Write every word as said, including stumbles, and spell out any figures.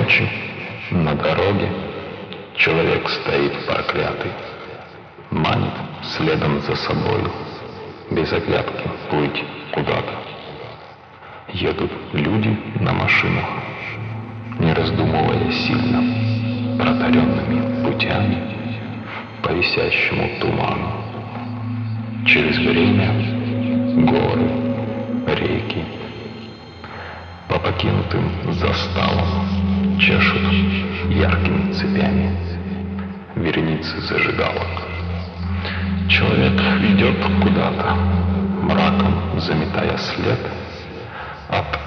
ночи на дороге человек стоит проклятый, манит следом за собою, без оглядки плыть куда-то. Едут люди на машинах, не раздумывая сильно, протаренными путями по висящему туману. Через время горы, реки, по покинутым заставам чешут яркими цепями вереницы зажигалок. Человек идет куда-то, мраком заметая след от